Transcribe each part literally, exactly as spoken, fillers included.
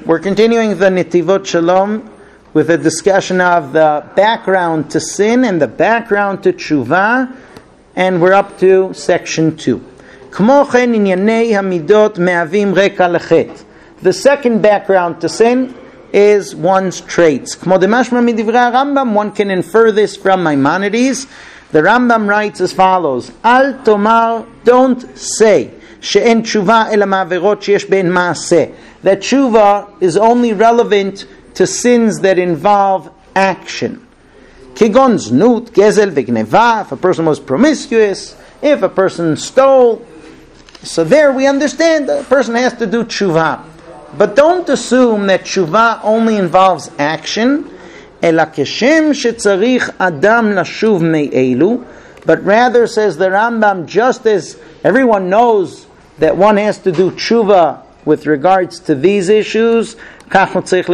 We're continuing the Netivot Shalom with a discussion of the background to sin and the background to tshuva, and we're up to section two. The second background to sin is one's traits. One can infer this from Maimonides. The Rambam writes as follows: Al tomar, don't say, she'en tshuva ela ma'averot sheyesh be'en ma'aseh, that tshuva is only relevant to sins that involve action. Kigon znut, gezel v'gneva, if a person was promiscuous, if a person stole. So there we understand that a person has to do tshuva. But don't assume that tshuva only involves action. Ela keshem shetzarich adam lashuv me'elu, but rather, says the Rambam, just as everyone knows that one has to do tshuva with regards to these issues, by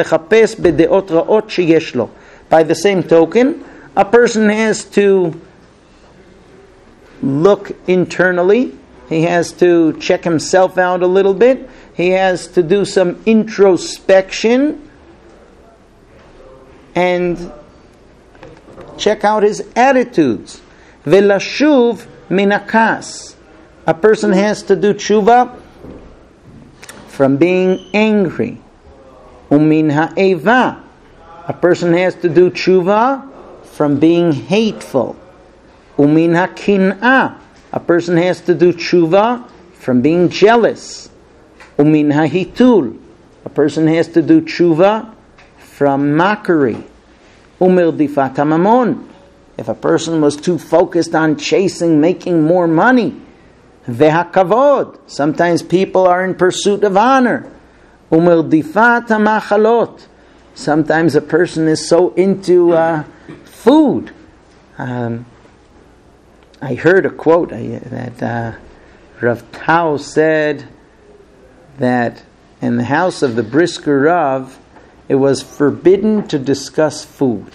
the same token, a person has to look internally. He has to check himself out a little bit. He has to do some introspection and check out his attitudes. Velashuv minakas. A person has to do tshuva from being angry. Umin ha'eva. A person has to do tshuva from being hateful. Umin ha'kin'ah. A person has to do tshuva from being jealous. Umin hahitul. A person has to do tshuva from mockery. Umir difat hamamon. If a person was too focused on chasing, making more money. Vehakavod. Sometimes people are in pursuit of honor. Umir difat hamachalot. Sometimes a person is so into uh, food. Um, I heard a quote uh, that uh, Rav Tau said that in the house of the Brisker Rav, it was forbidden to discuss food.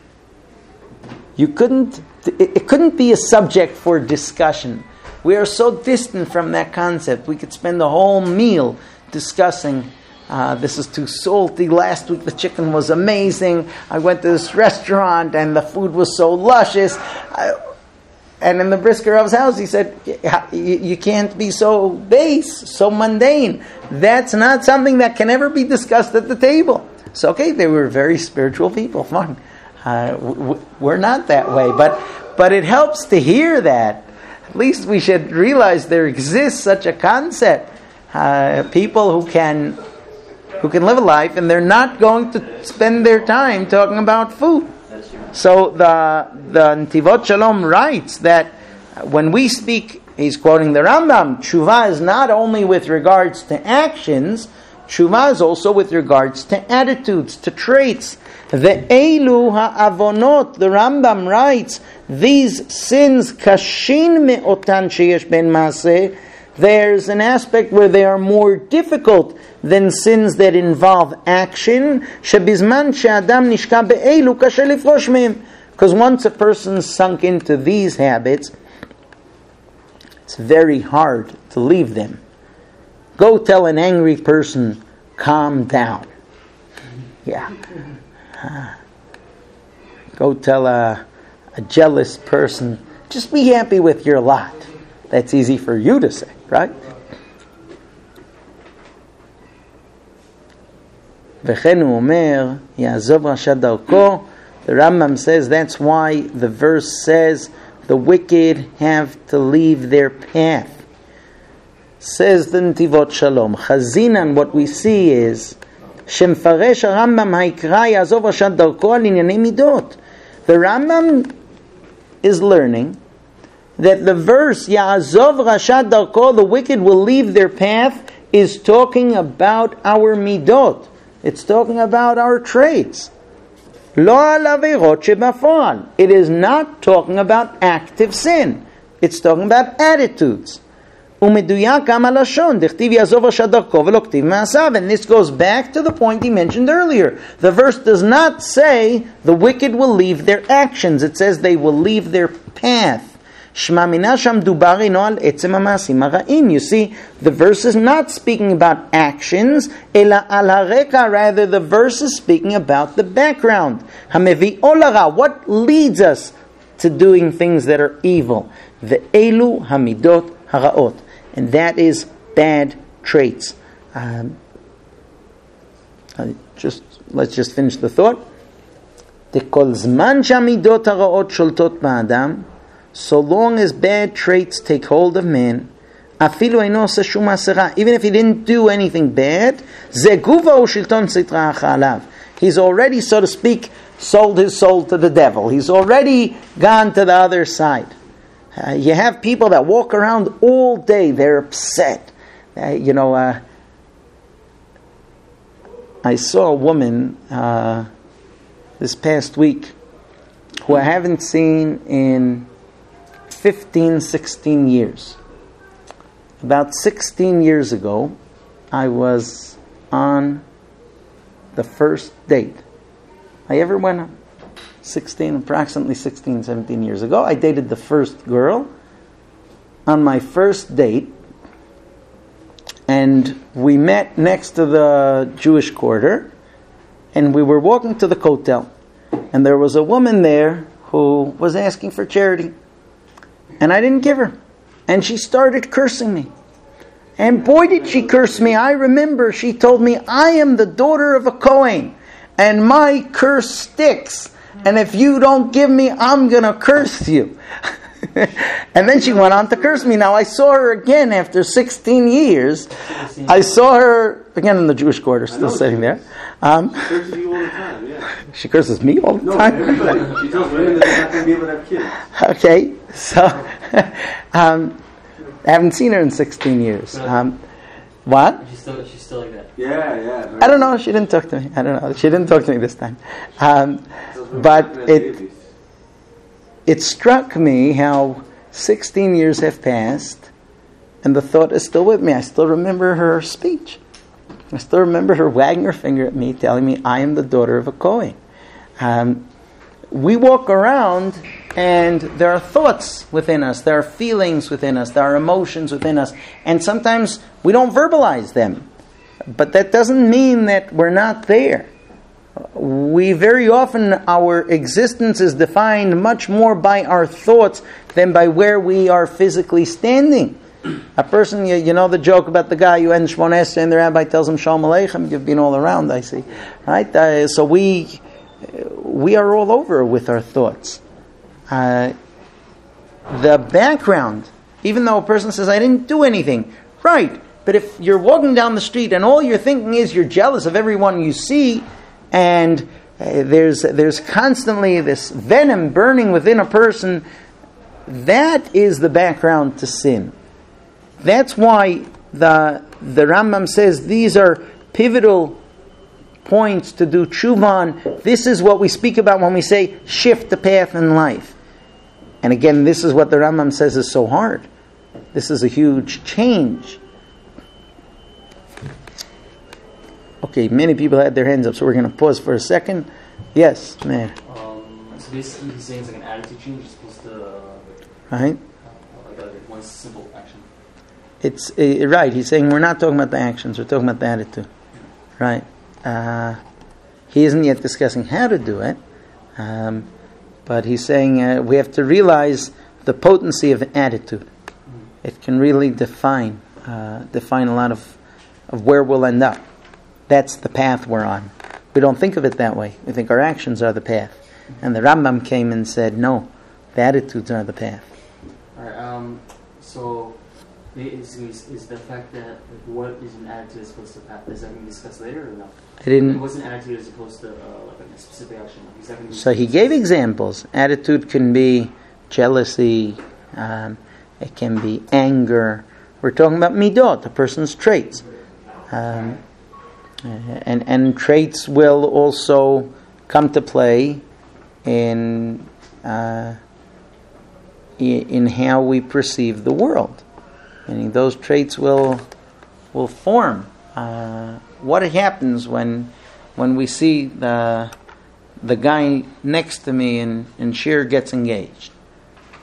You couldn't, it, it couldn't be a subject for discussion. We are so distant from that concept. We could spend the whole meal discussing, uh, this is too salty, last week the chicken was amazing, I went to this restaurant and the food was so luscious. I, And in the Brisker Rav's house, he said, you can't be so base, so mundane. That's not something that can ever be discussed at the table. So, okay, they were very spiritual people. Fine. Uh, we're not that way. But but it helps to hear that. At least we should realize there exists such a concept. Uh, people who can who can live a life and they're not going to spend their time talking about food. So the the Netivot Shalom writes that when we speak, he's quoting the Rambam, tshuva is not only with regards to actions, tshuva is also with regards to attitudes, to traits. The Eilu ha'avonot, the Rambam writes, these sins, kashin me'otan sheyesh ben maaseh, there's an aspect where they are more difficult than sins that involve action. Shebizman she'adam nishka be'elu kashe lifrosh mehem. Because once a person's sunk into these habits, it's very hard to leave them. Go tell an angry person, calm down. Yeah. Uh, go tell a, a jealous person, just be happy with your lot. That's easy for you to say, right? V'chen hu omer, ya'azov rasha darko. The Rambam says that's why the verse says the wicked have to leave their path. Says the Netivot Shalom. Chazinan, what we see is shemfaresh Rambam ha'ikra ya'azov rasha darko al inyanei midot. The Rambam is learning that the verse Ya'azov Rasha Darko, the wicked will leave their path, is talking about our midot. It's talking about our traits. Lo al averot shebafa'al. It is not talking about active sin. It's talking about attitudes. Umeduyak am halashon dechtiv Ya'azov Rasha Darko v'lo ktiv ma'asav. And this goes back to the point he mentioned earlier. The verse does not say the wicked will leave their actions. It says they will leave their path. Shma mina sham dubarino al etzem ha'ma'asim hara'im. You see, the verse is not speaking about actions, ela al hareka, rather the verse is speaking about the background. Hamevi'o lara, what leads us to doing things that are evil? Ve'elu hamidot hara'ot. And that is bad traits. Um, just let's just finish the thought. Dekol zman shamidot hara'ot sholtot ba'adam, so long as bad traits take hold of man, afilu eino oseh shum asera, even if he didn't do anything bad, ze guva hu shilton sitra alav. He's already, so to speak, sold his soul to the devil. He's already gone to the other side. Uh, you have people that walk around all day, they're upset. Uh, you know, uh, I saw a woman uh, this past week who I haven't seen in fifteen, sixteen years. About sixteen years ago, I was on the first date I ever went on. sixteen, approximately sixteen, seventeen years ago, I dated the first girl on my first date, and we met next to the Jewish quarter, and we were walking to the kotel, and there was a woman there who was asking for charity, and I didn't give her, and she started cursing me. And boy did she curse me. I remember she told me, I am the daughter of a Kohen, and my curse sticks. And if you don't give me, I'm going to curse you. And then she went on to curse me. Now I saw her again after sixteen years. I saw her again in the Jewish quarter, still sitting there. Um, she curses you all the time, yeah. She curses me all the no, time? Everybody. She tells women that they're not going to be able to have kids. Okay, so um, I haven't seen her in sixteen years. Um, what? She's still, she's still like that. Yeah, yeah. I don't know. She didn't talk to me. I don't know. She didn't talk to me this time. Um, but it it struck me how sixteen years have passed, and the thought is still with me. I still remember her speech. I still remember her wagging her finger at me, telling me, I am the daughter of a Kohen. Um, we walk around, and there are thoughts within us, there are feelings within us, there are emotions within us, and sometimes we don't verbalize them. But that doesn't mean that we're not there. We very often, our existence is defined much more by our thoughts than by where we are physically standing. A person, you, you know the joke about the guy who ends Shmona Esrei and the rabbi tells him Shalom Aleichem. You've been all around, I see. Right? Uh, so we we are all over with our thoughts. Uh, the background, even though a person says, I didn't do anything. Right. But if you're walking down the street and all you're thinking is you're jealous of everyone you see, and uh, there's there's constantly this venom burning within a person, that is the background to sin. That's why the the Rambam says these are pivotal points to do tshuva. This is what we speak about when we say shift the path in life. And again, this is what the Rambam says is so hard. This is a huge change. Okay, many people had their hands up, so we're going to pause for a second. Yes, man. Um, so basically, he's saying it's like an attitude change as opposed to uh, right. Uh, like, a, like one simple action. It's uh, right. He's saying we're not talking about the actions; we're talking about the attitude. Right. Uh, he isn't yet discussing how to do it, um, but he's saying uh, we have to realize the potency of attitude. Mm. It can really define uh, define a lot of of where we'll end up. That's the path we're on. We don't think of it that way. We think our actions are the path. And the Rambam came and said, no, the attitudes are the path. All right. Um, so, is, is, is the fact that like, what is an attitude as opposed to path, is that going to be discussed later or no? I didn't. What's an attitude as opposed to uh, like a specific action? Like, is that gonna be so he gave examples. Attitude can be jealousy. Um, it can be anger. We're talking about midot, a person's traits. Um, And and traits will also come to play in uh, in how we perceive the world. Meaning those traits will will form. Uh, what happens when when we see the the guy next to me and and Shir gets engaged?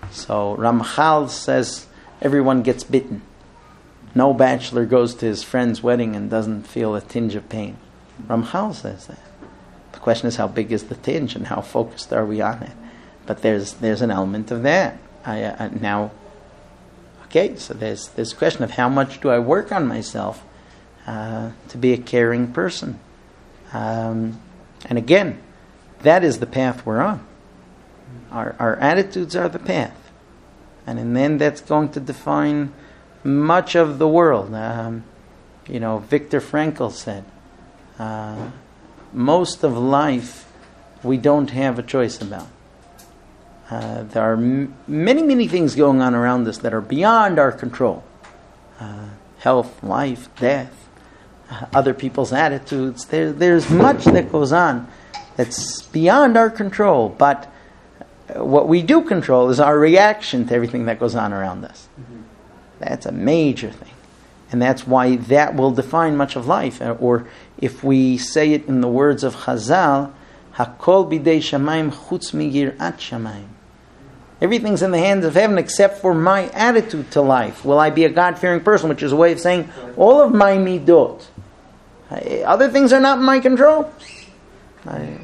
So Ramchal says everyone gets bitten. No bachelor goes to his friend's wedding and doesn't feel a tinge of pain. Ramchal says that. The question is, how big is the tinge and how focused are we on it? But there's there's an element of that. I, uh, now, okay, so there's this question of how much do I work on myself uh, to be a caring person. Um, and again, that is the path we're on. Our our attitudes are the path. And in the end, that's going to define much of the world. Um, you know, Viktor Frankl said, uh, most of life we don't have a choice about. Uh, there are m- many, many things going on around us that are beyond our control. Uh, health, life, death, uh, other people's attitudes. There, there's much that goes on that's beyond our control. But what we do control is our reaction to everything that goes on around us. Mm-hmm. That's a major thing. And that's why that will define much of life. Or if we say it in the words of Chazal, Hakol bidei shamayim chutz miyirat shamayim. Everything's in the hands of heaven except for my attitude to life. Will I be a God-fearing person? Which is a way of saying all of my midot. Other things are not in my control. I,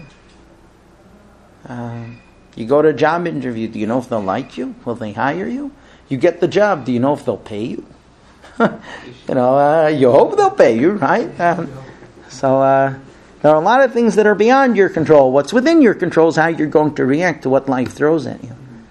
uh, you go to a job interview. Do you know if they'll like you? Will they hire you? You get the job. Do you know if they'll pay you? you know, uh, you hope they'll pay you, right? Um, so uh, there are a lot of things that are beyond your control. What's within your control is how you're going to react to what life throws at you.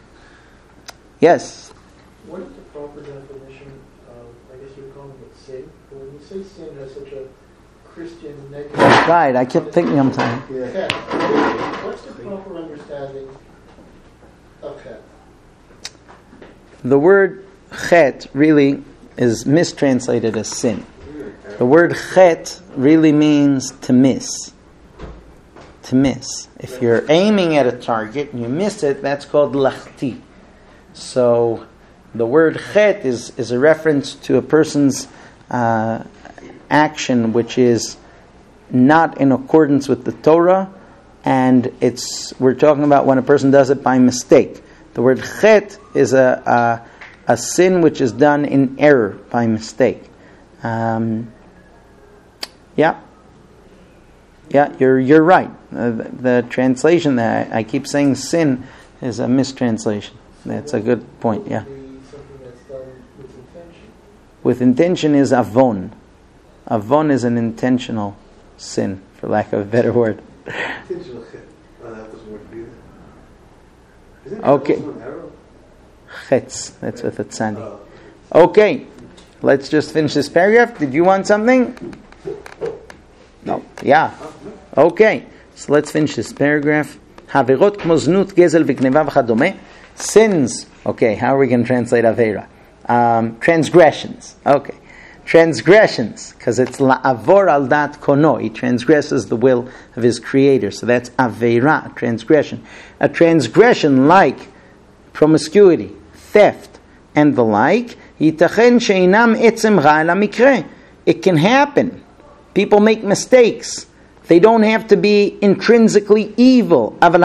Yes? What is the proper definition of, I guess you're calling it sin? But when you say sin has such a Christian negative... Right, I kept thinking I'm sorry. Yeah. What's the proper understanding of chet? The word chet really is mistranslated as sin. The word chet really means to miss. To miss. If you're aiming at a target and you miss it, that's called lachti. So the word chet is, is a reference to a person's uh, action which is not in accordance with the Torah, and it's we're talking about when a person does it by mistake. The word chet is a, a, a sin which is done in error, by mistake. Um, yeah. Yeah, you're you're right. Uh, the, the translation that I, I keep saying sin is a mistranslation. That's a good point, yeah. Something that's done with intention. With intention is avon. Avon is an intentional sin, for lack of a better word. Intentional chet. Oh, that doesn't work either. Isn't it Okay. also an arrow? Chetz, that's with a tzadi. Okay, let's just finish this paragraph. Did you want something? No. Yeah. Okay, so let's finish this paragraph. Haverot kmo znut, gezel v'gneva v'chadome. Sins. Okay, how are we going to translate Avera? Um, transgressions. Okay. Transgressions, because it's la'avor al dat kono. He transgresses the will of his creator. So that's Avera, transgression. A transgression like promiscuity, theft, and the like. Yitachen sheinam etzem ra la mikre. It can happen. People make mistakes. They don't have to be intrinsically evil. But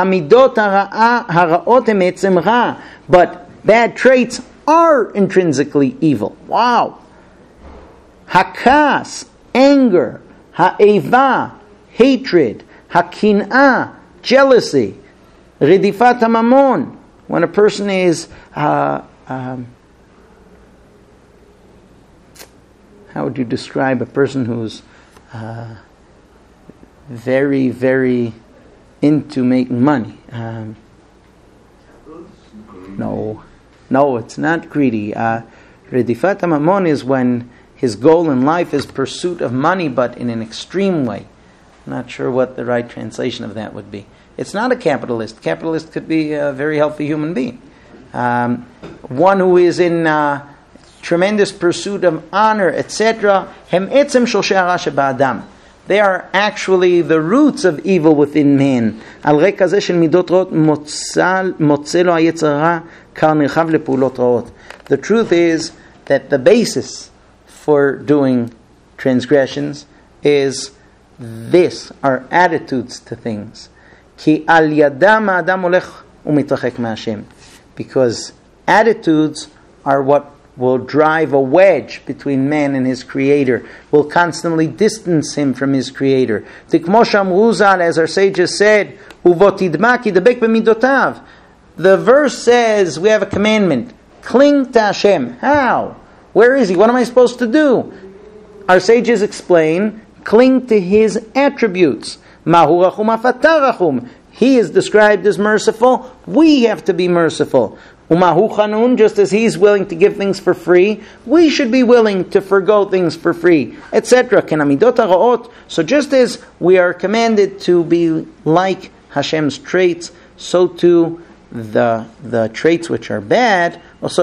bad traits are intrinsically evil. Wow. Hakas, anger. Ha'eva, hatred. Hakin'ah, jealousy. Redifat hamamon, when a person is... Uh, um, how would you describe a person who's... Uh, very, very into making money. Um, no, no, it's not greedy. Uh, Redifat hamamon is when his goal in life is pursuit of money, but in an extreme way. I'm not sure what the right translation of that would be. It's not a capitalist. Capitalist could be a very healthy human being. Um, one who is in uh, tremendous pursuit of honor, et cetera. Hem etzem shel she'ara sheba'adam. They are actually the roots of evil within man. Al reka zeh shel midot ra'ot motze lo hayetzer hara kar nirchav lepa'ulot ra'ot. The truth is that the basis for doing transgressions is this, our attitudes to things. Ki al yadam ha'adam olech u'mitrachek me'Hashem. Because attitudes are what will drive a wedge between man and his Creator, will constantly distance him from his Creator. As our sages said, the verse says we have a commandment, cling to Hashem. How? Where is He? What am I supposed to do? Our sages explain, cling to His attributes. He is described as merciful. We have to be merciful. Umahu chanun, just as He's willing to give things for free, we should be willing to forgo things for free, et cetera. So just as we are commanded to be like Hashem's traits, so too the the traits which are bad,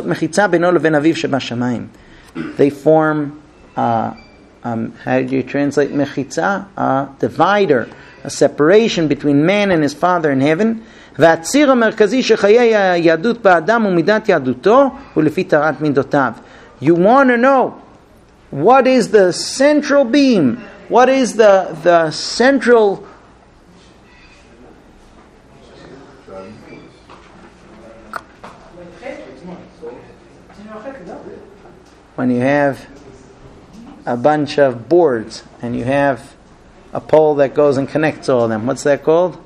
they form, uh, um, how do you translate mechitza? A divider, a separation between man and his Father in heaven. והציר המרכזי שחיי היהדות באדם ומידת יהדותו הוא לפי תורת מידותיו. You want to know what is the central beam, what is the the central when you have a bunch of boards and you have a pole that goes and connects all of them, what's that called?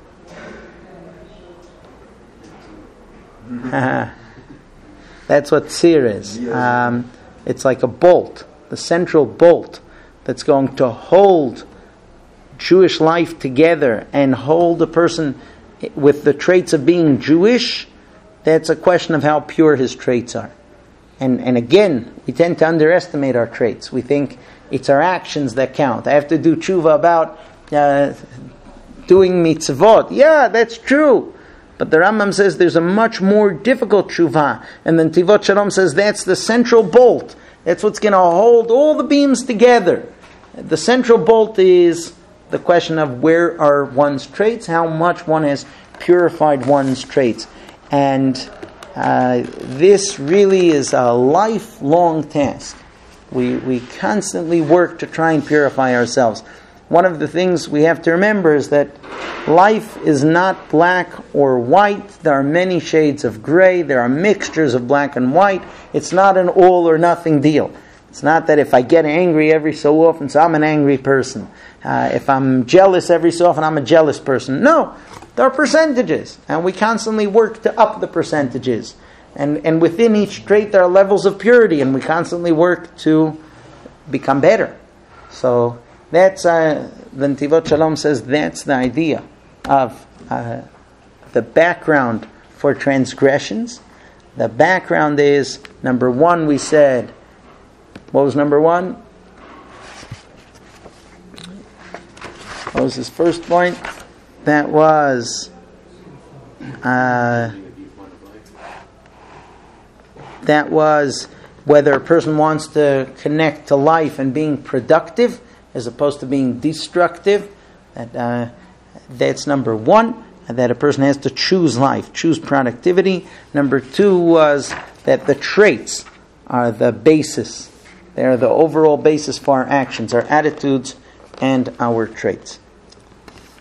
That's what tzir is. Um, it's like a bolt, the central bolt that's going to hold Jewish life together and hold a person with the traits of being Jewish. That's a question of how pure his traits are. And and again, we tend to underestimate our traits. We think it's our actions that count. I have to do tshuva about uh, doing mitzvot. Yeah, that's true. But the Rambam says there's a much more difficult tshuva. And then Tivot Shalom says that's the central bolt. That's what's going to hold all the beams together. The central bolt is the question of where are one's traits, how much one has purified one's traits. And uh, this really is a lifelong task. We, we constantly work to try and purify ourselves. One of the things we have to remember is that life is not black or white. There are many shades of gray. There are mixtures of black and white. It's not an all or nothing deal. It's not that if I get angry every so often, so I'm an angry person. Uh, if I'm jealous every so often, I'm a jealous person. No, there are percentages. And we constantly work to up the percentages. And, and within each trait there are levels of purity. And we constantly work to become better. So that's, uh, the Netivot Shalom says that's the idea of uh, the background for transgressions. The background is, number one, we said, what was number one? What was his first point? That was, uh, that was whether a person wants to connect to life and being productive as opposed to being destructive. That uh, that's number one. That a person has to choose life, choose productivity. Number two was that the traits are the basis. They are the overall basis for our actions, our attitudes, and our traits.